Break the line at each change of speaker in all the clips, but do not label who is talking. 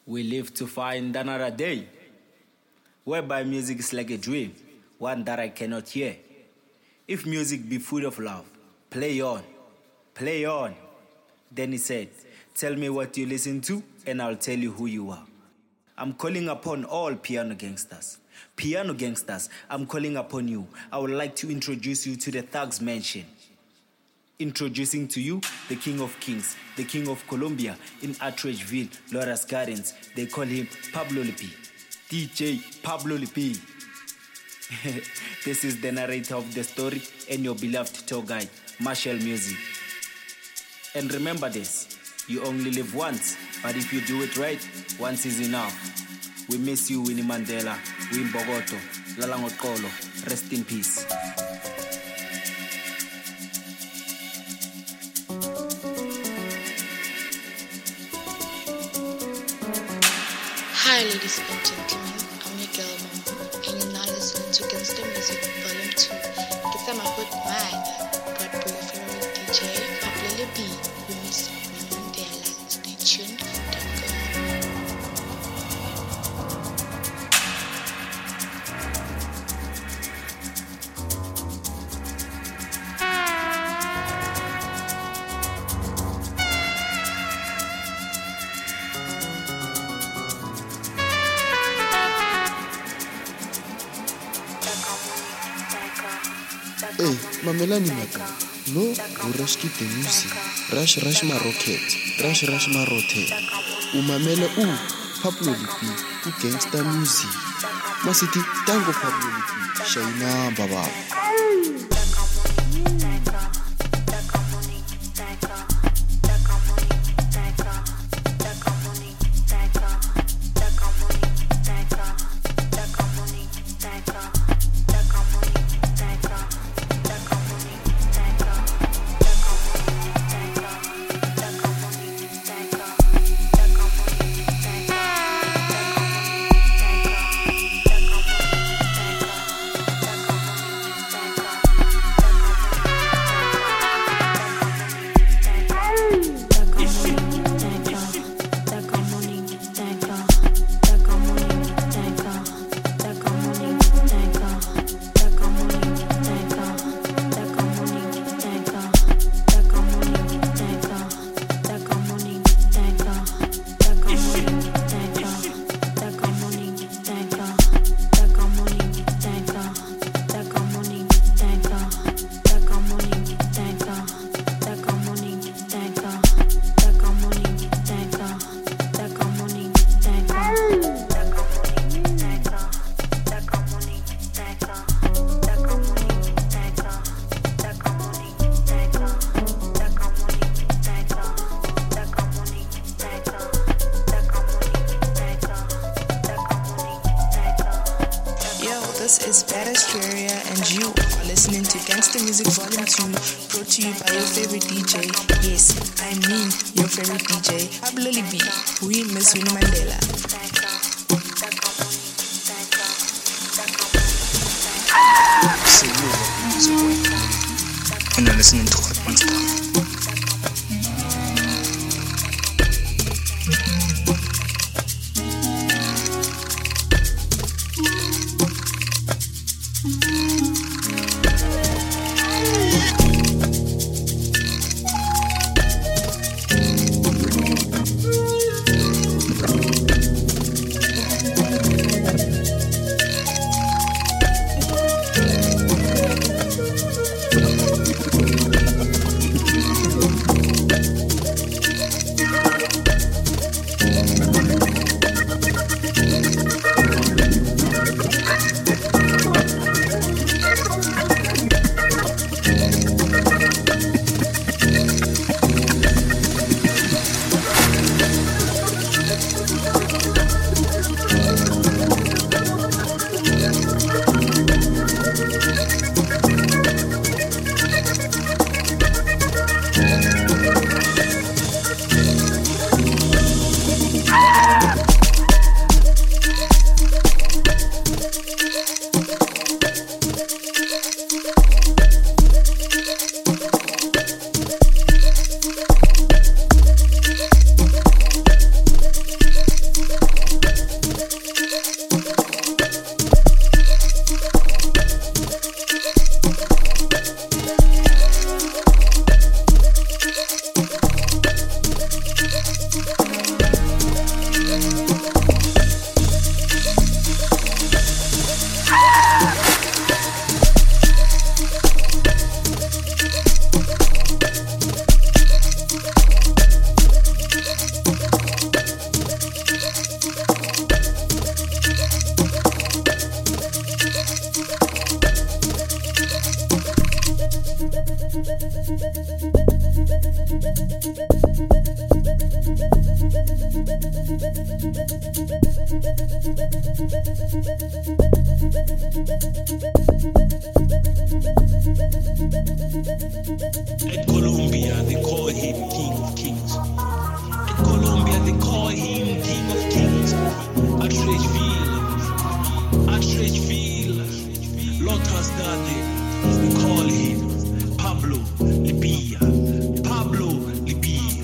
We live to find another day, whereby music is like a dream, one that I cannot hear. If music be food of love, play on, play on. Then he said, tell me what you listen to, and I'll tell you who you are. I'm calling upon all piano gangsters. Piano gangsters, I'm calling upon you. I would like to introduce you to the Thugs Mansion. Introducing to you the King of Kings, the King of Colombia in Atteridgeville, Loras Gardens. They call him Pablo Lipi. DJ Pablo Lipi. This is the narrator of the story and your beloved tour guide, Marshall Music. And remember this, you only live once, but if you do it right, once is enough. We miss you, Winnie Mandela, Win Bogoto, Lalangot Kolo. Rest in peace.
Hi ladies and gentlemen, I'm your girl Mama, and you're now listening to Gangsta Music Volume 2. Get them up with mine, brought by your favorite DJ, Pablo Lipi. We miss Winnie Mandela. Stay tuned, don't go.
Hey, mamelani maka. No, rush kit the music. Rush ma rocket. Rush ma rotate. Umamela Pablo Lipi, gangsta music. Masiti tango Pablo Lipi. Shaina baba.
This is Bad Australia, and you are listening to Gangsta Music Volume 2, brought to you by your favorite DJ. Yes, I mean your favorite DJ, Pablo Lipi. We miss Winnie Mandela.
And you're listening to Hot Monster. At Colombia, they call him King of Kings. At Colombia, they call him King of Kings. At Trechville, Lotus Dade, we call him Pablo Libia. Pablo Libia.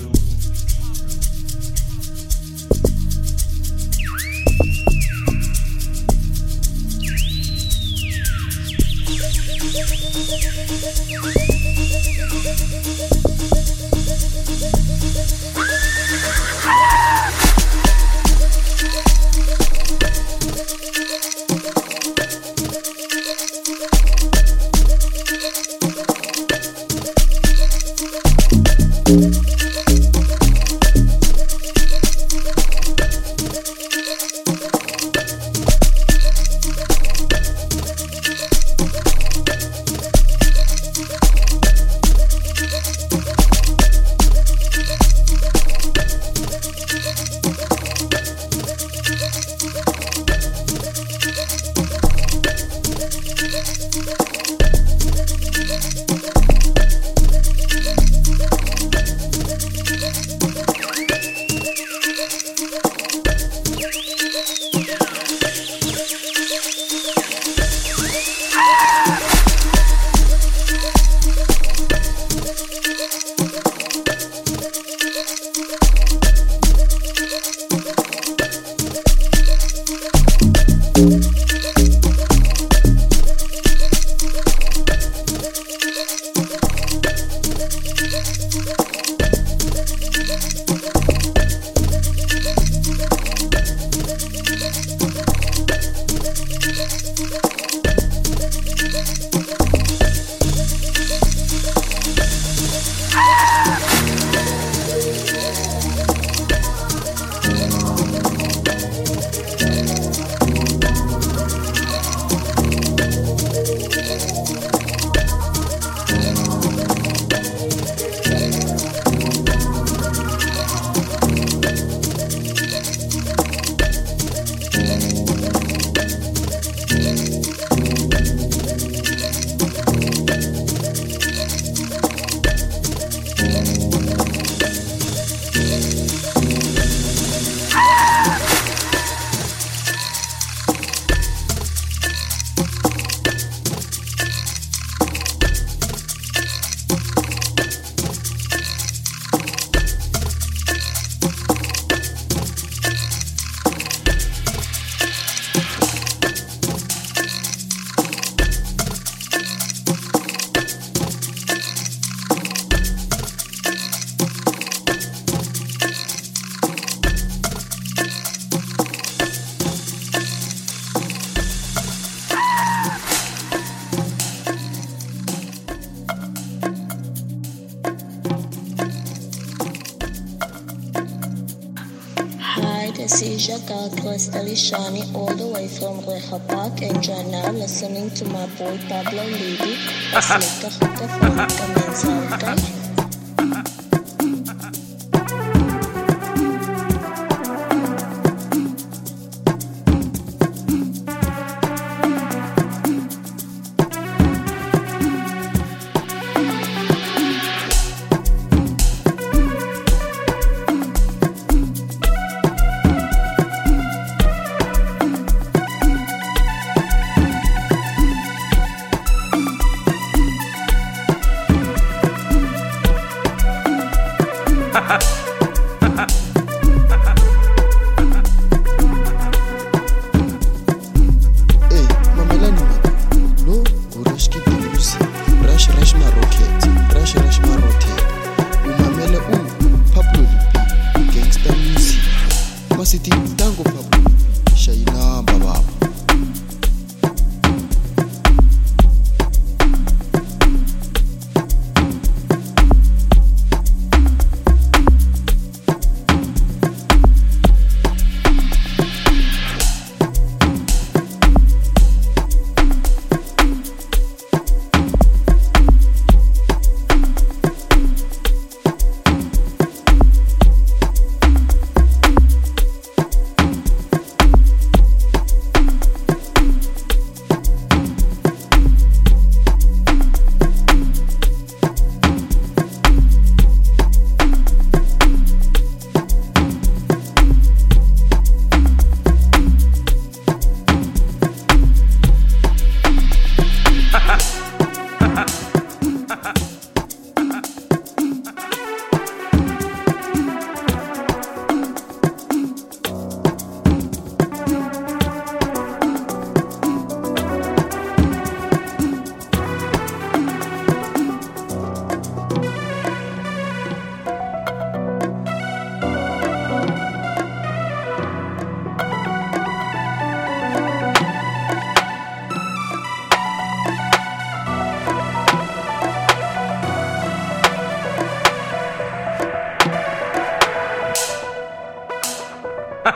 This is your girl, Crystal Shani, all the way from Rehoboth, and you're now listening to my boy Pablo Levy. It's like a hook of funk, okay?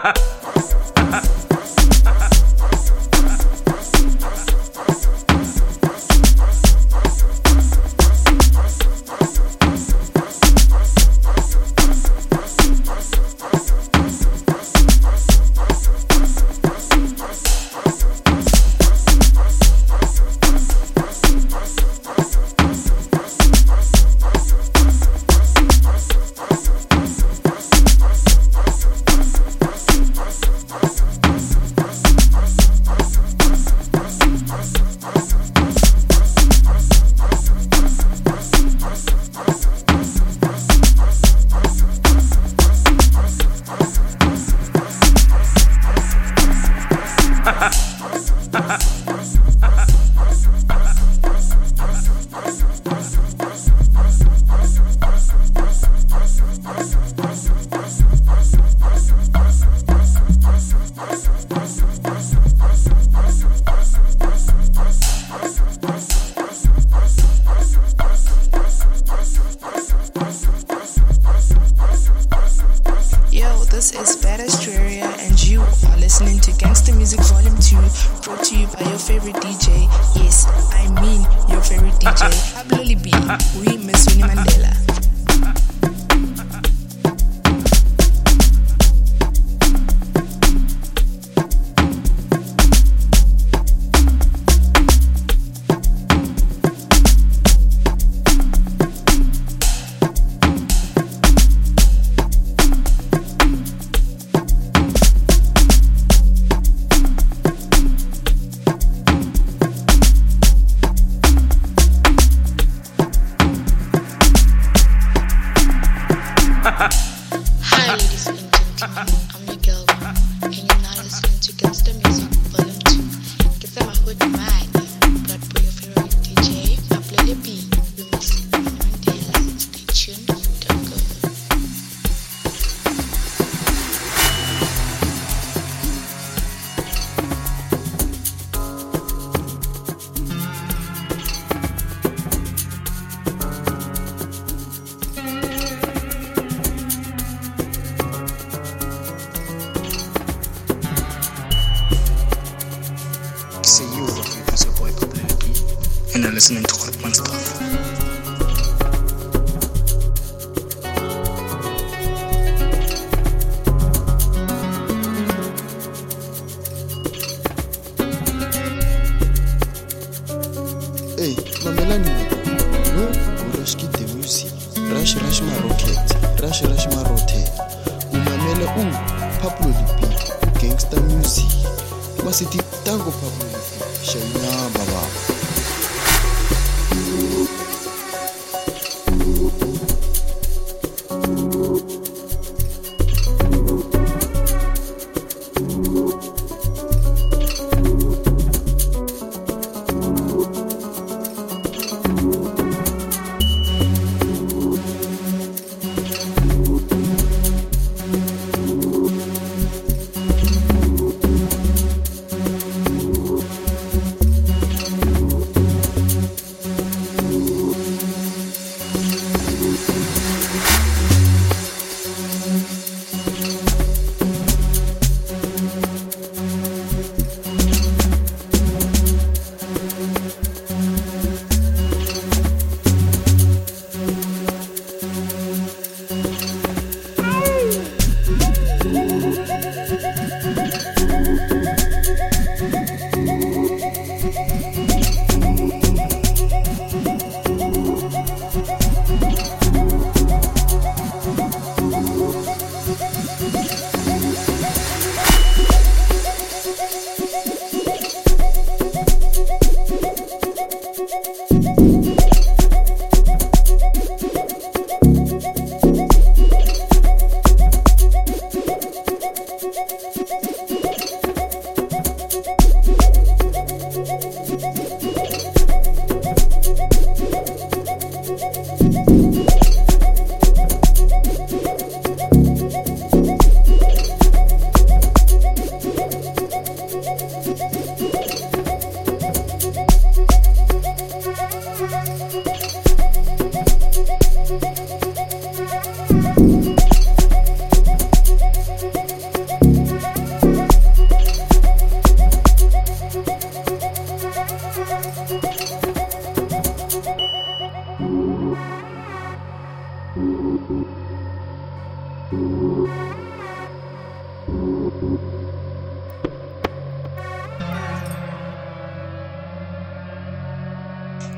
This is Bad Australia, and you are listening to Gangsta Music Volume 2, brought to you by your favorite DJ. Yes, I mean your favorite DJ, Pablo Libi. We miss Winnie Mandela.
Hi ladies and gentlemen, I'm your girl Mama, and you're now listening to Gangsta Music Volume 2. Get them a hood man, brought by your favorite DJ, Pablo Libi. We miss Winnie Mandela. Stay tuned, don't go.
Say you it's your boy Pablo Libi, and you're listening to Hot One Stuff.
Hey, mamelani no urashki the music. Rush ma rocket, rush ma rotate. Umamele Pablo Libi, Gangsta Music. Masiti tango Pablo Libi, Shaina Baba.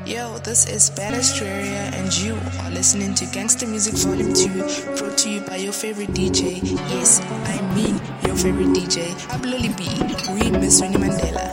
Yo, this is Bad Australia, and you are listening to Gangsta Music Volume 2, brought to you by your favorite DJ. Yes, I mean your favorite DJ, Pablo B. We miss Winnie Mandela.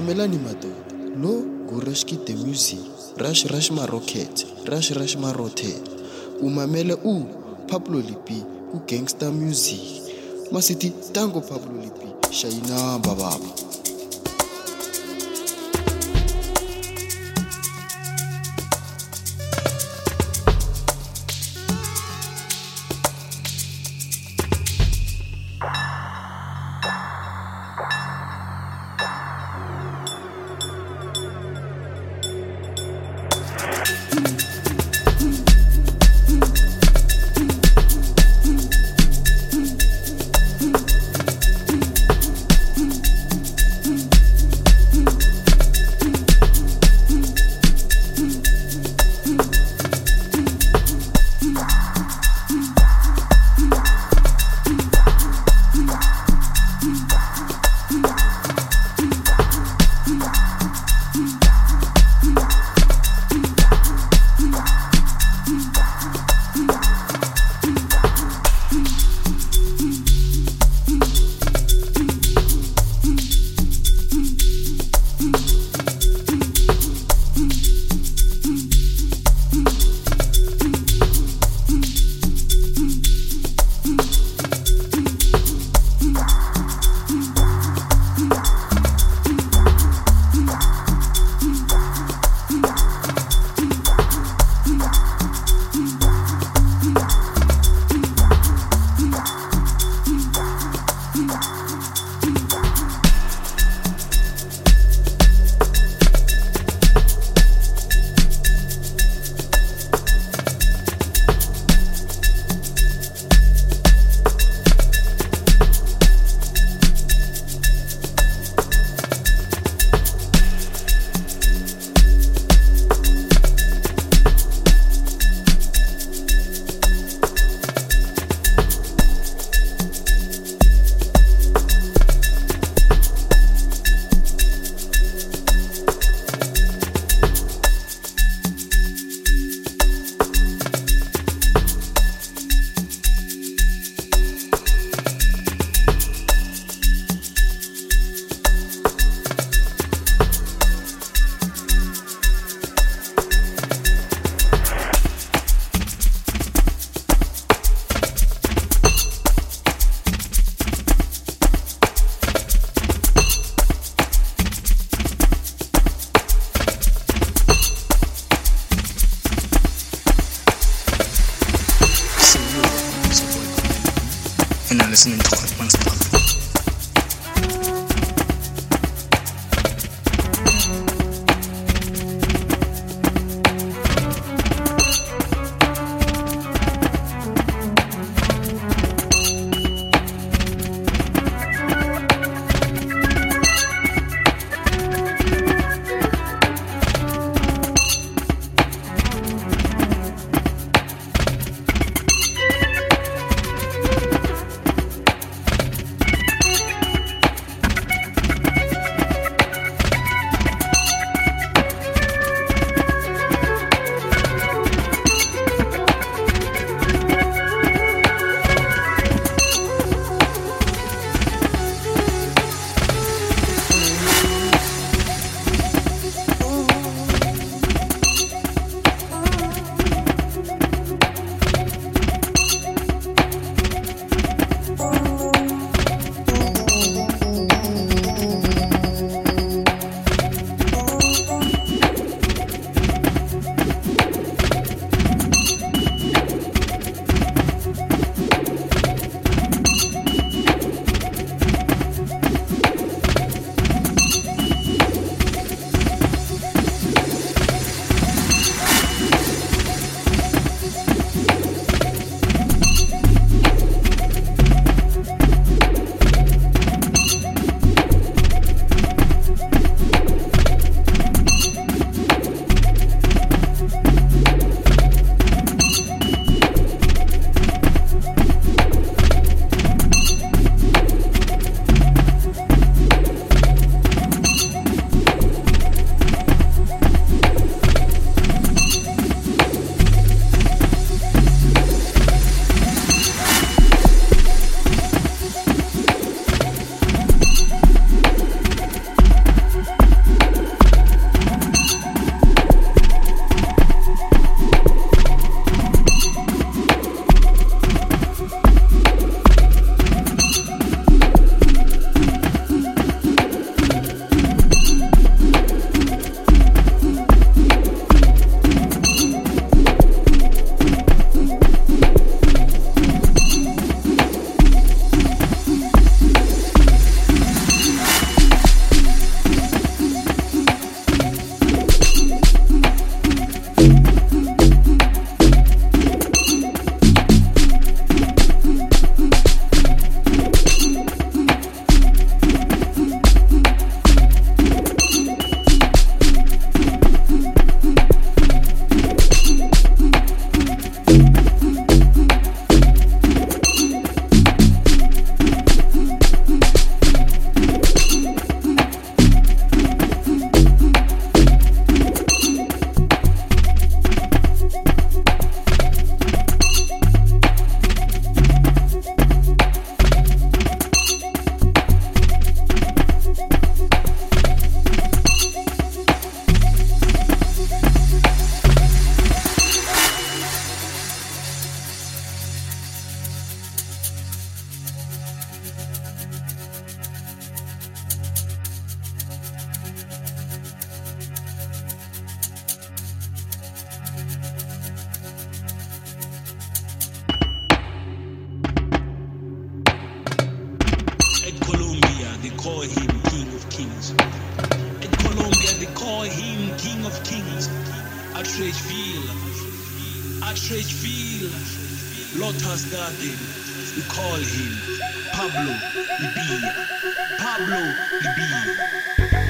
mamelani madoda, lo nguRashki the music, Rush Maroket, Rush Marote. Umamele Pablo Lipi, gangster music. Masiti tango Pablo Lipi, Shaina Baba.
listening to Hotman Stuff.
him King of Kings. In Colombia, they call him King of Kings. At Trashville, Lotus Garden, we call him Pablo Libia. Pablo Libia.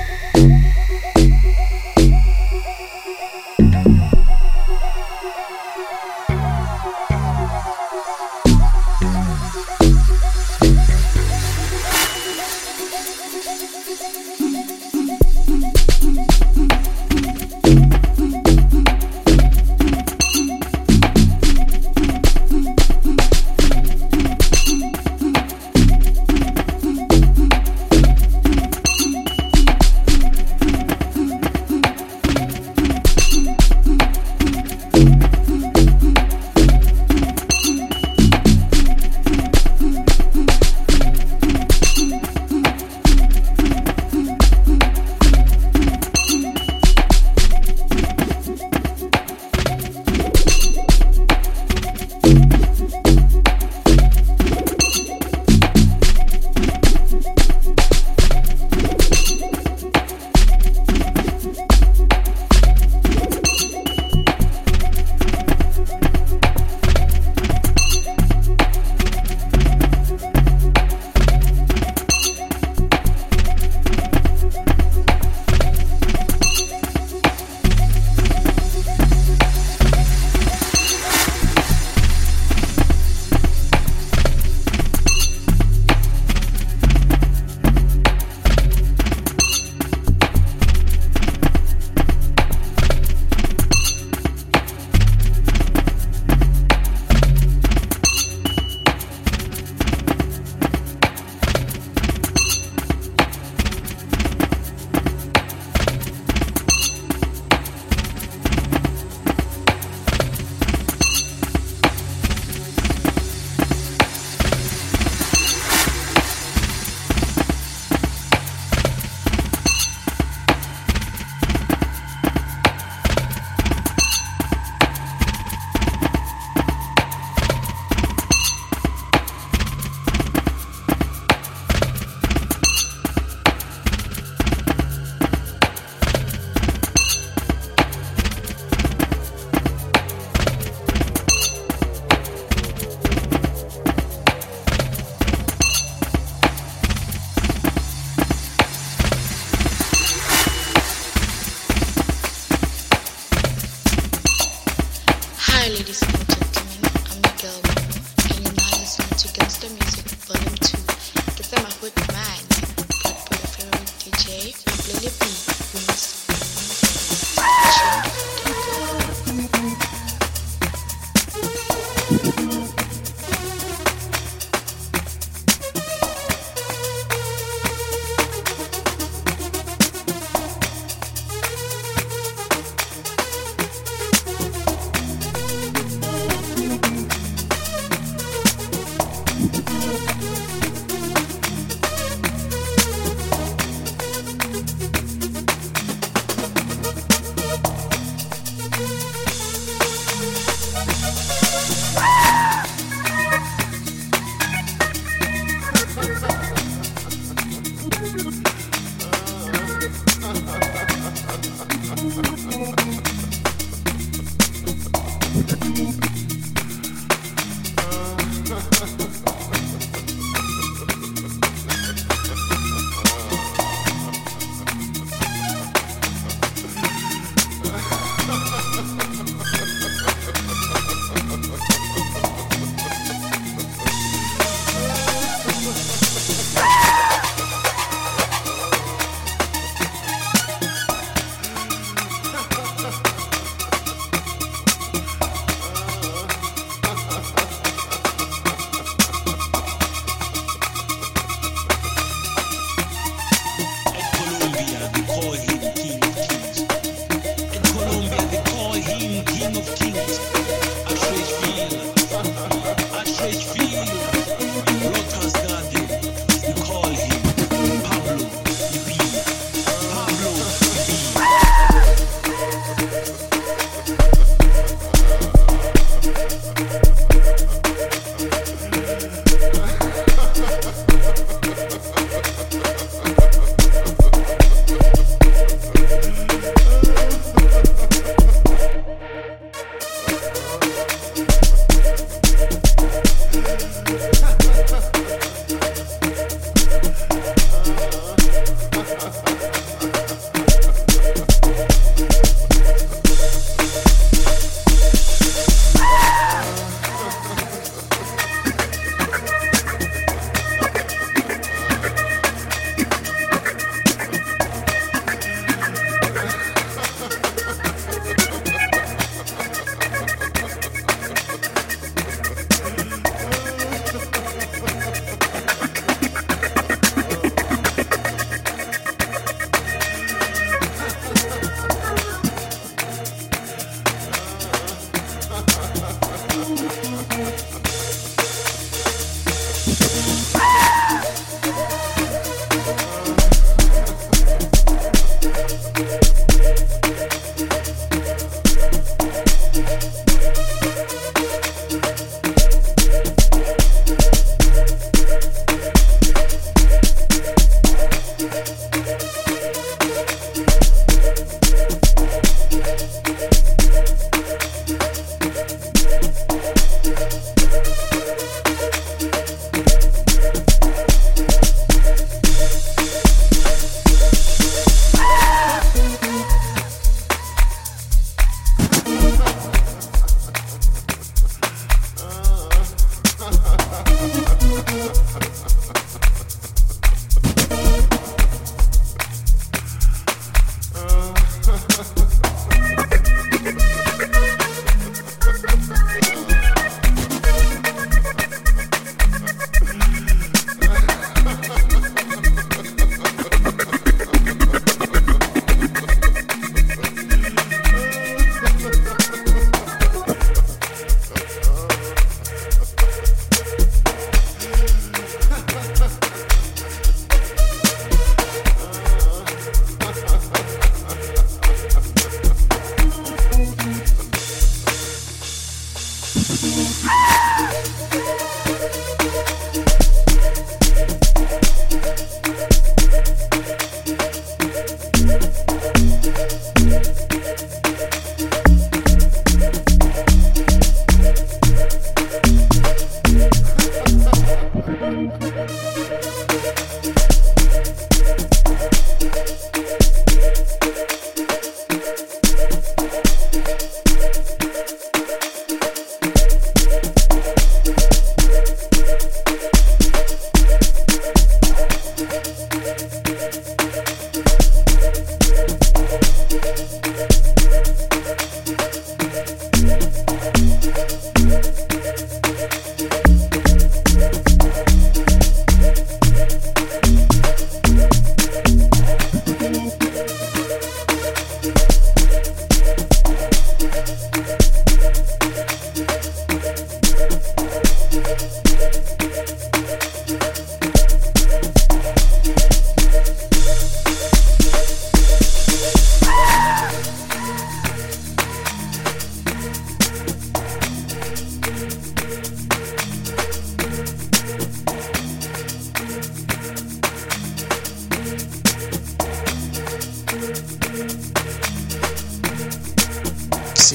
Hi, ladies and gentlemen, I'm Miguel Momo, and you're now listening to Gangsta Music Volume 2. Get them a hood man, brought by your favorite DJ, Pablo Libby, who must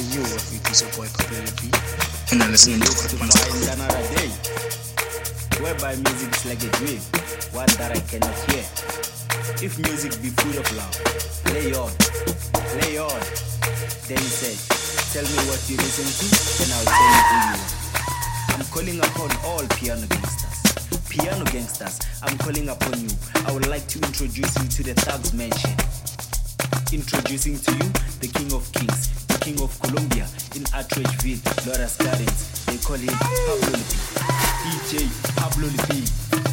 you, it's your boy Pablo Lee, and I'm listening to Grootman Style.
Another day, whereby music is like a dream, one that I cannot hear. If music be full of love, play on, play on. Then he said, tell me what you listen to, then I'll tell you who you are. I'm calling upon all piano gangsters. Piano gangsters, I'm calling upon you. I would like to introduce you to the Thugs Mansion. Introducing to you the King of Kings, the King of Colombia in Atteridgeville, Loras Gardens. They call him Pablo Lipi. DJ Pablo Lipi.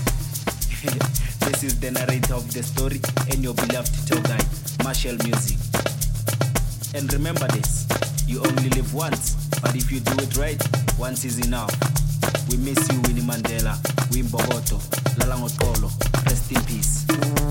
This is the narrator of the story and your beloved tour guide, Marshall Music. And remember this, you only live once, but if you do it right, once is enough. We miss you, Winnie Mandela, Wim Bogoto, Lalangotolo. Rest in peace.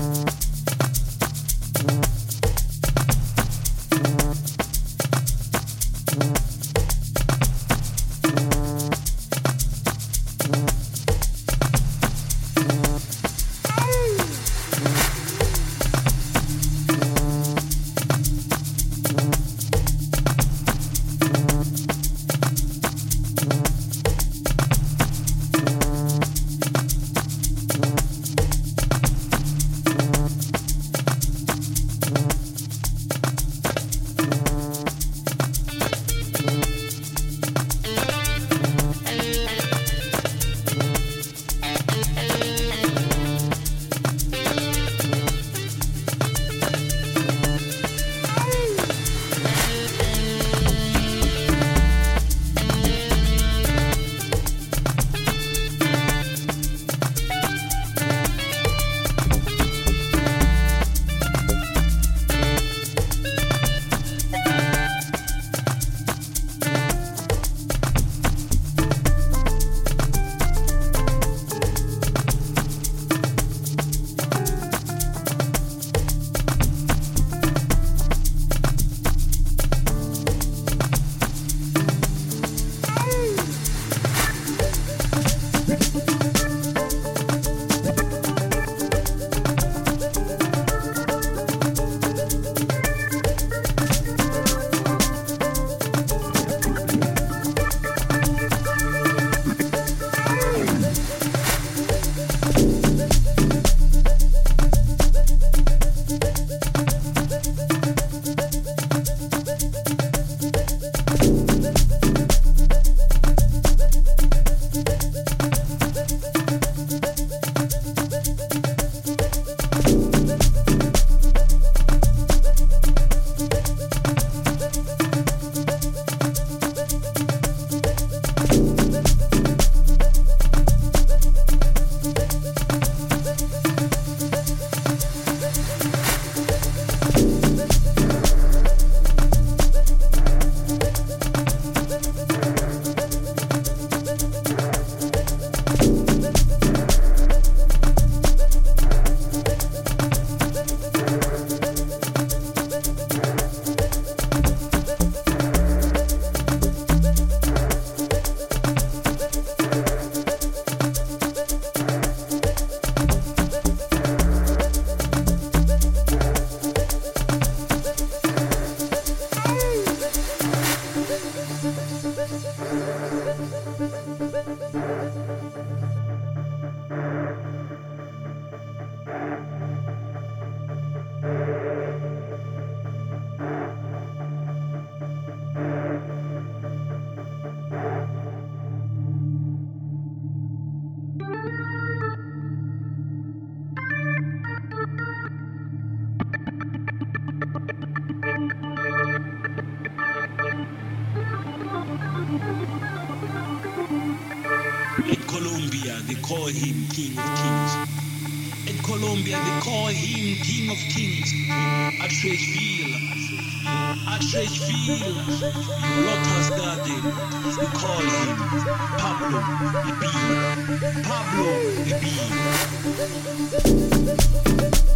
Colombia, they call him King of Kings. In Colombia, they call him King of Kings. Atteridgeville, Lotus Garden, they call him Pablo Lipi. Pablo Lipi.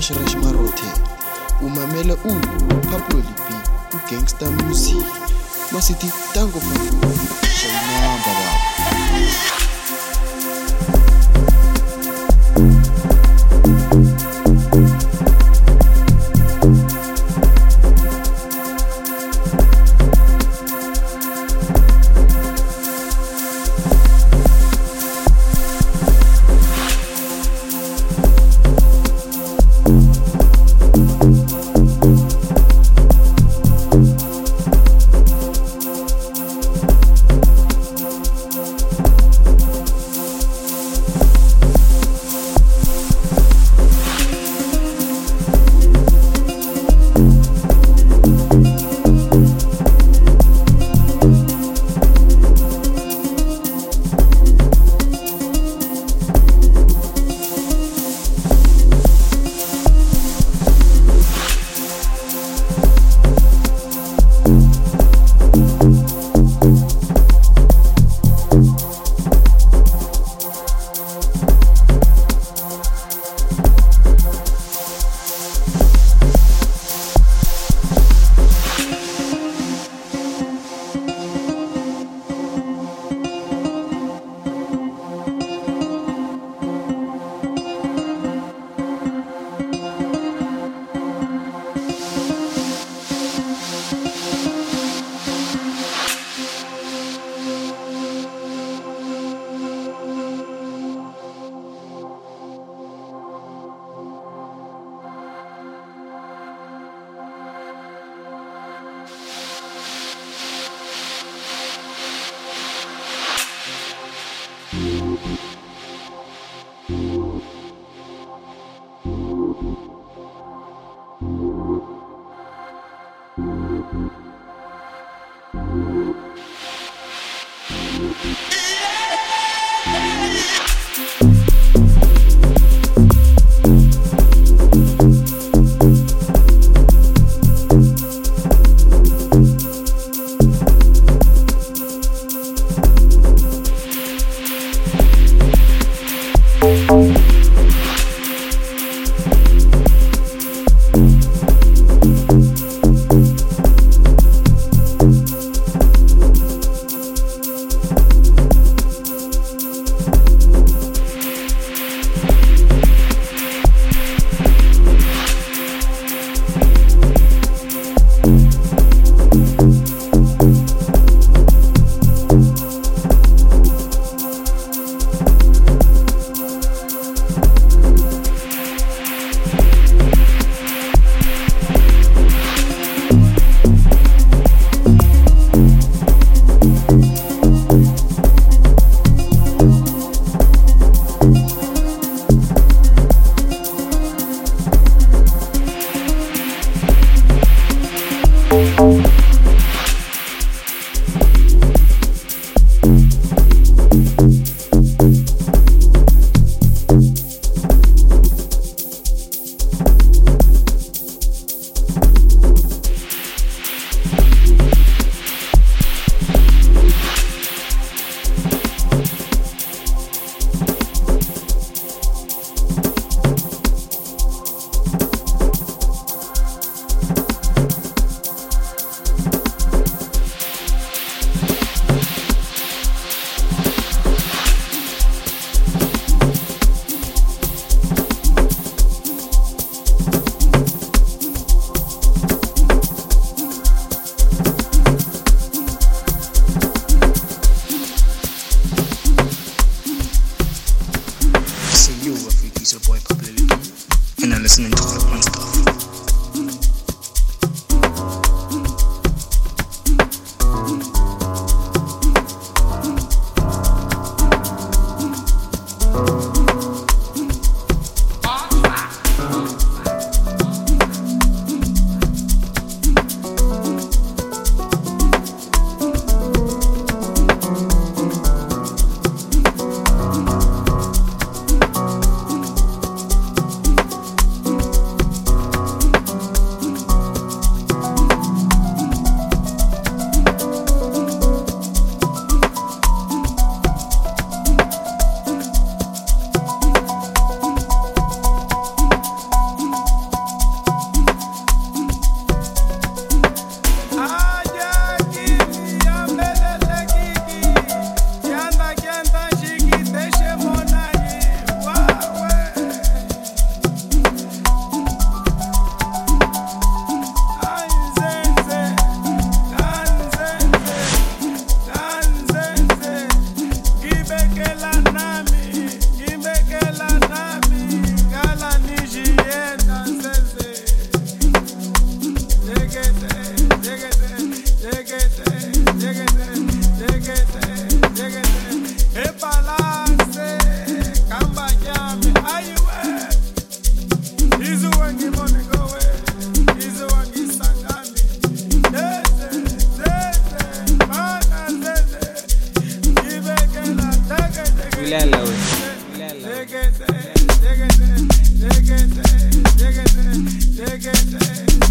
Rush Rush Marothe. Umamela Pablo Lipi, Gangsta Music. Masiti Tango Pablo, Shaina Baba.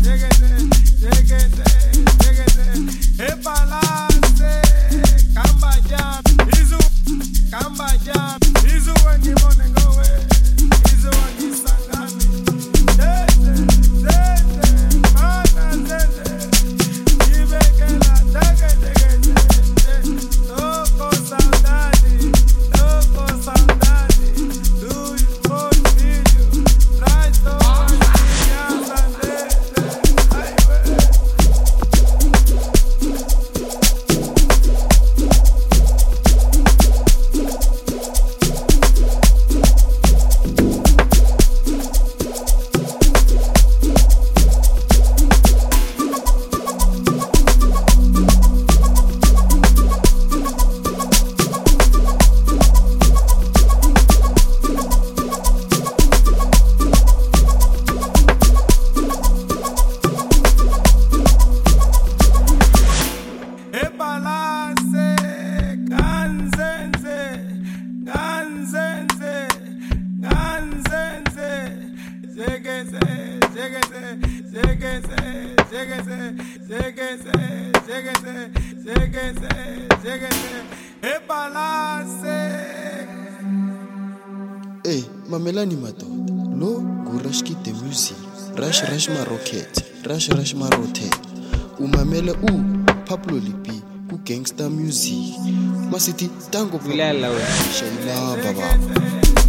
Hey, mamelani madoda. Lo, gurashkite music. Rash ma rocket. Rash ma rotate. Umamele Pablo Lipi ku gangster music. Masiti tango
Bilala we.
Shaila baba.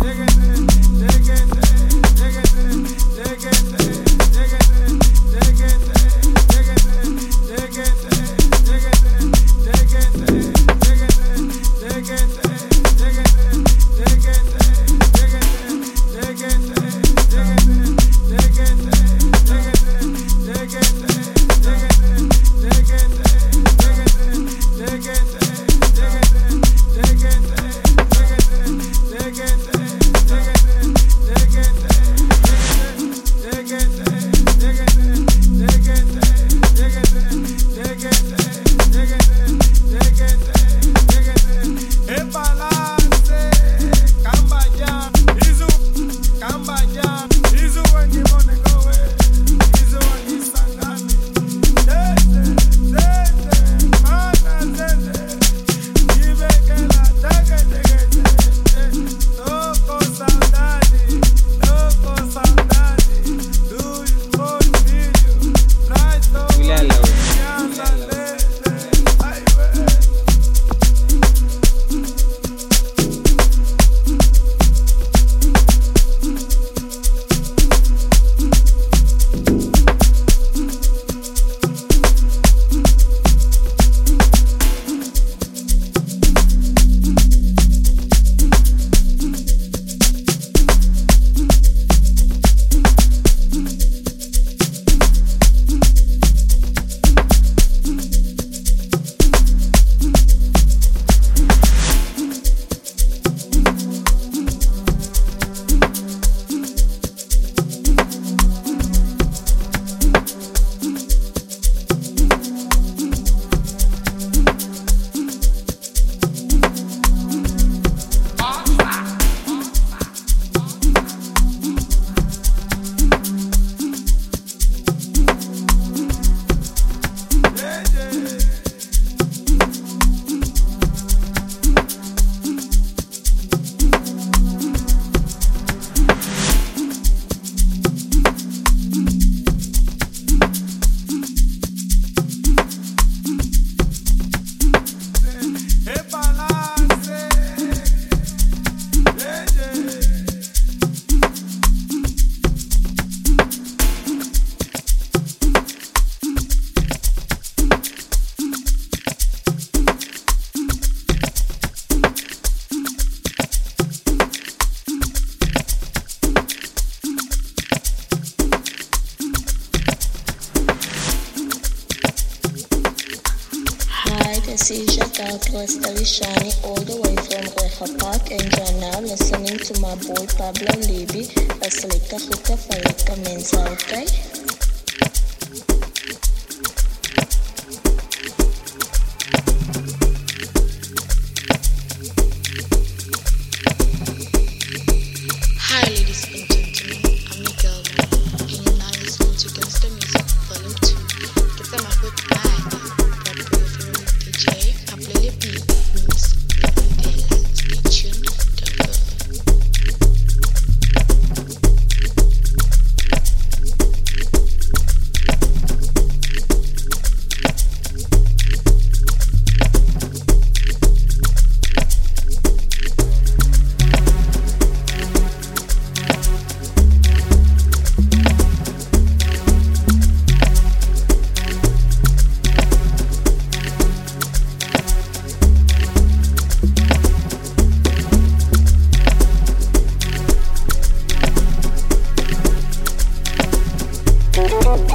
Shani all the way from Reha Park and you're now listening to my boy Pablo Levy. Asleka Huka Farika Mensa, okay?
Hi ladies and gentlemen, I'm your girl Mama, and you're now listening to Gangsta Music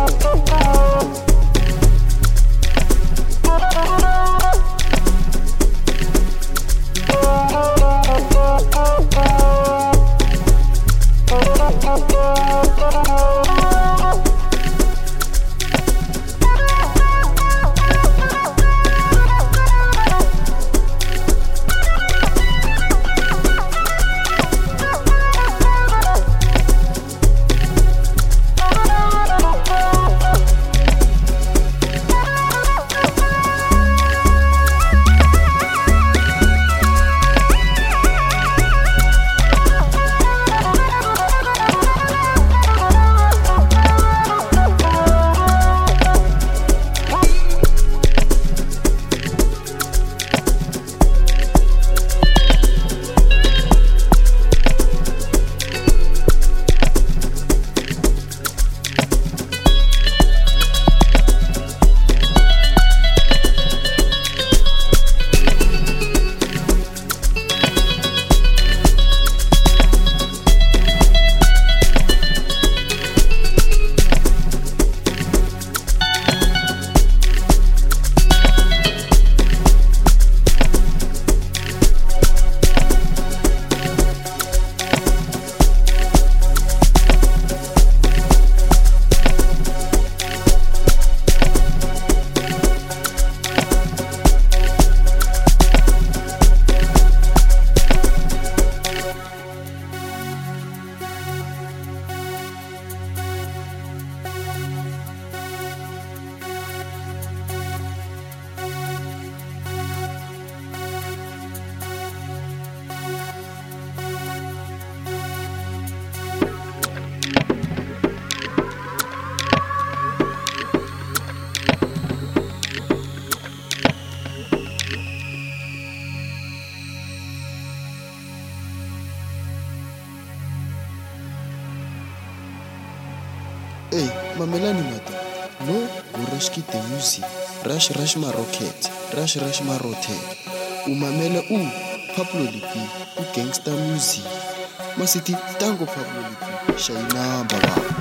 Hey, mamelani mata. No, urashkite music. Rush ma rocket. Rush ma rotate. Umamela Pablo Lipi, gangster music. Masiti tango Pablo Lipi. Shaina baba.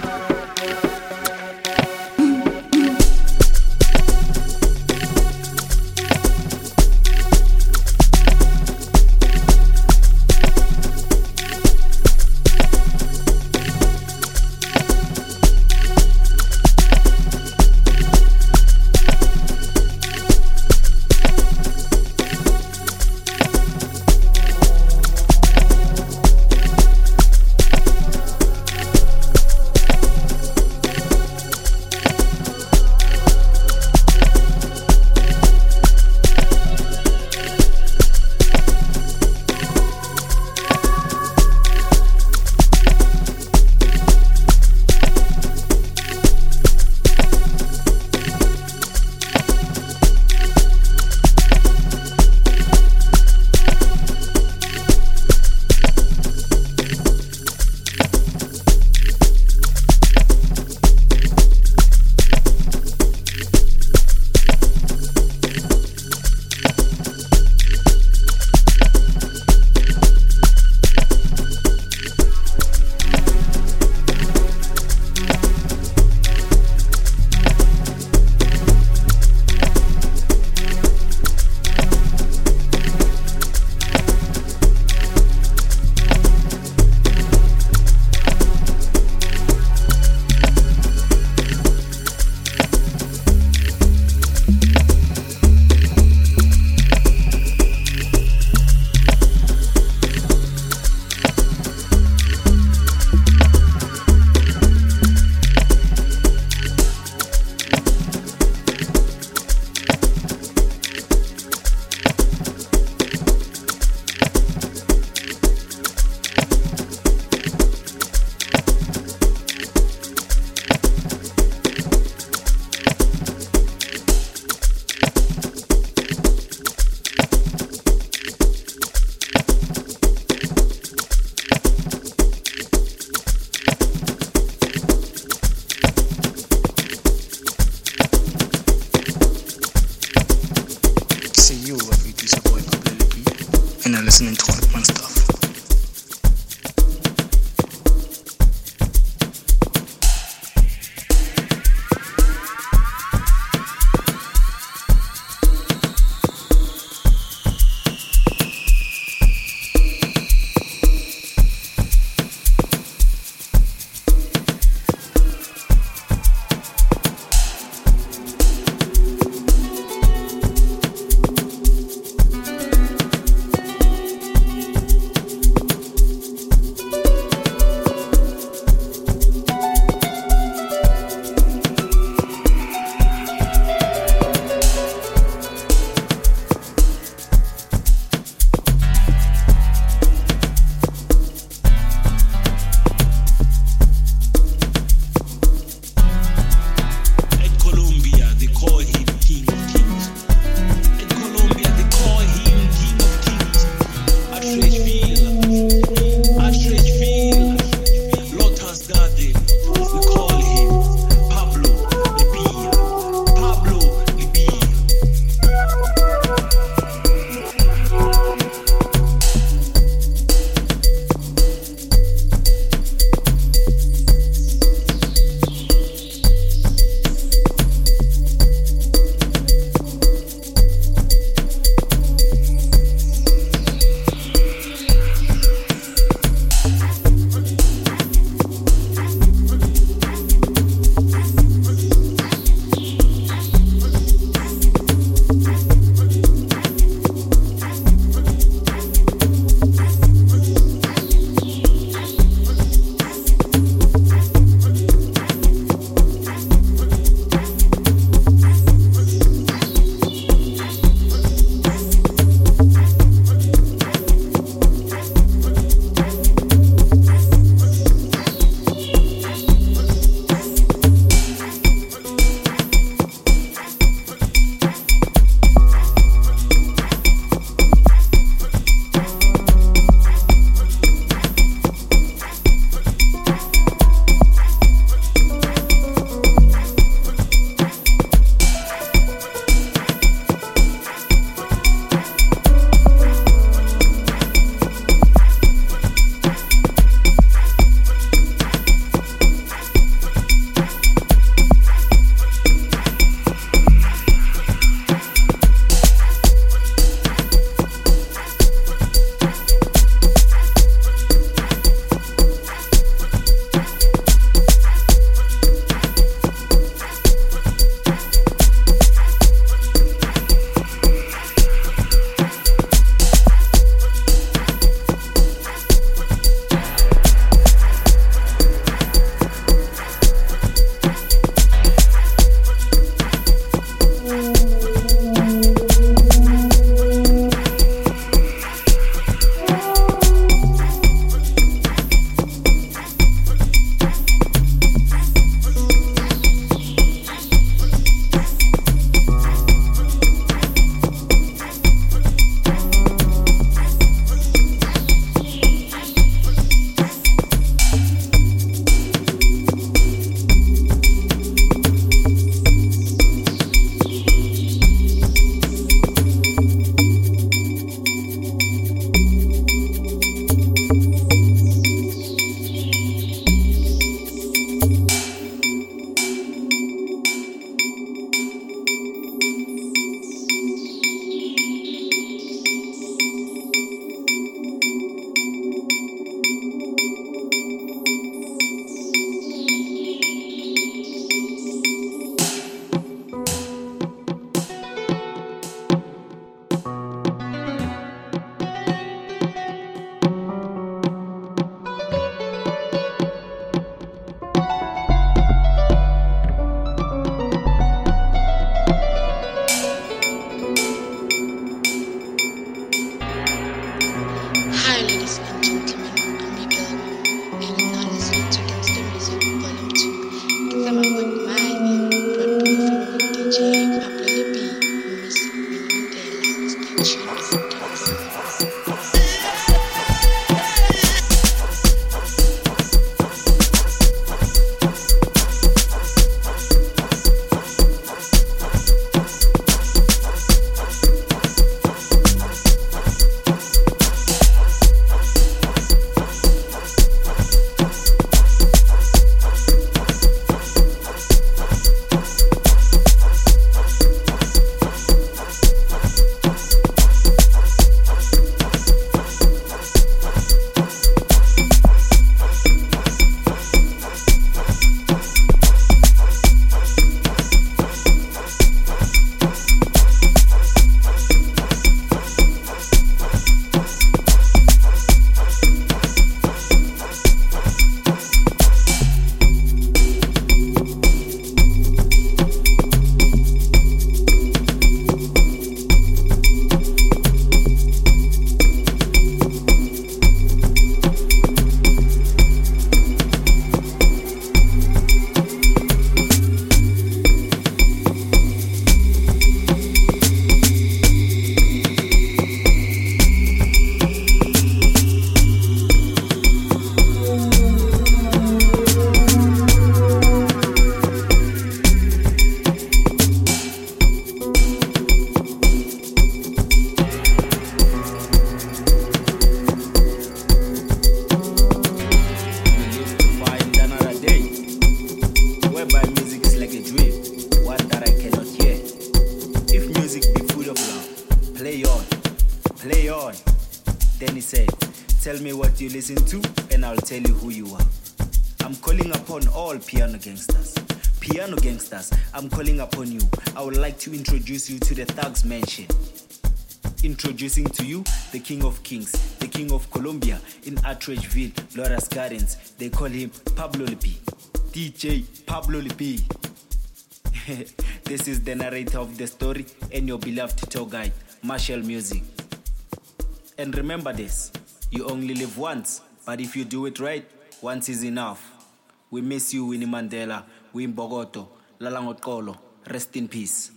Tell me what you listen to, and I'll tell you who you are. I'm calling upon all piano gangsters. Piano gangsters, I'm calling upon you. I would like to introduce you to the Thugs Mansion. Introducing to you the King of Kings, the King of Colombia in Atteridgeville, Loras Gardens. They call him Pablo Lipi. DJ Pablo Lipi. This is the narrator of the story and your beloved tour guide, Marshall Music. And remember this, you only live once, but if you do it right, once is enough. We miss you, Winnie Mandela, Wim Bogoto, Lalangot Kolo. Rest in peace.